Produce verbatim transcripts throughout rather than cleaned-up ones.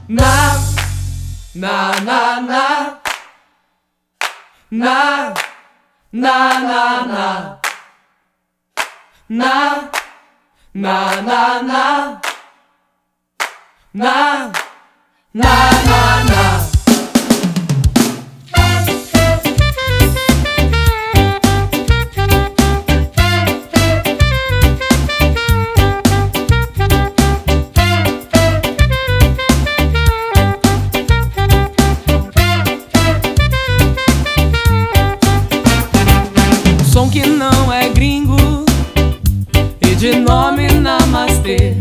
Na, na, na, na, na, na, na, na, na, na, na, na, na, na, na, na. Som que não é gringo e de nome Namastê.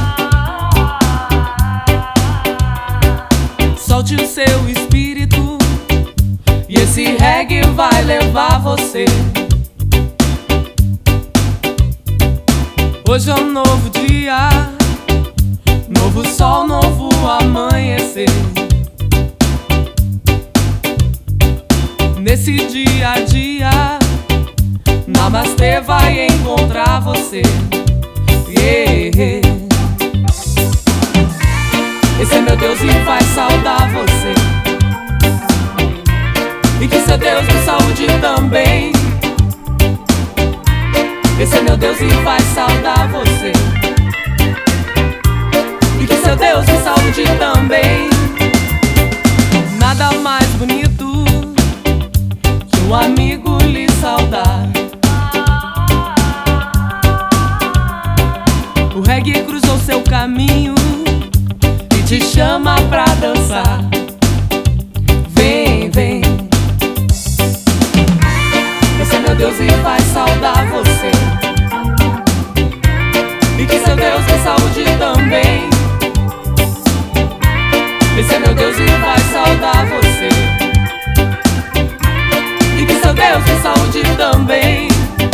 Solte o seu espírito e esse reggae vai levar você. Hoje é um novo dia, novo sol, novo amanhecer. Nesse dia a dia, Namastê vai encontrar você. Yeah. Esse é meu Deus e vai saudar você. E que seu Deus me saúde também. Esse é meu Deus e vai saudar você. E que seu Deus me saúde também. Nada mais bonito que um amigo lhe saudar. O reggae cruzou seu caminho e te chama pra dançar. Vem, vem. Esse é meu Deus e vai saudar você. E que seu Deus me saúde também. Esse é meu Deus e vai saudar você. E que seu Deus me saúde também.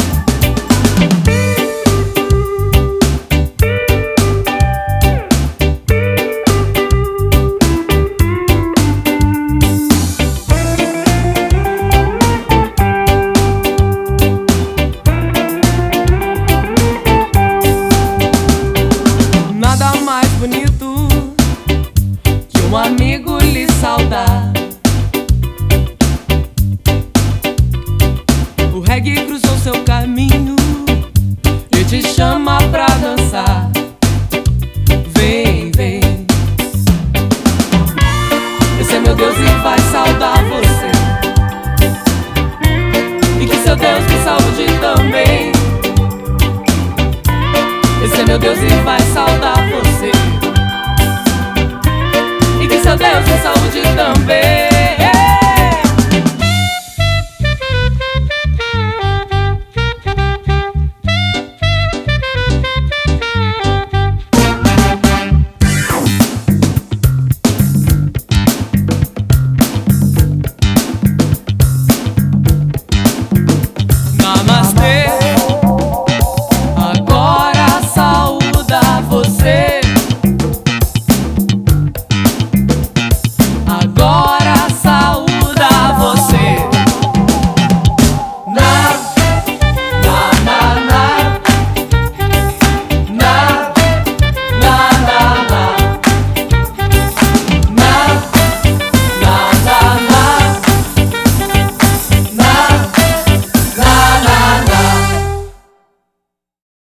Bonito que um amigo lhe saudar. O reggae cruzou seu caminho e te chama pra dançar. Vem, vem. Esse é meu Deus e vai saudar você. E que seu Deus me saúde também. Esse é meu Deus e vai saudar você. E que seu Deus me saúde também.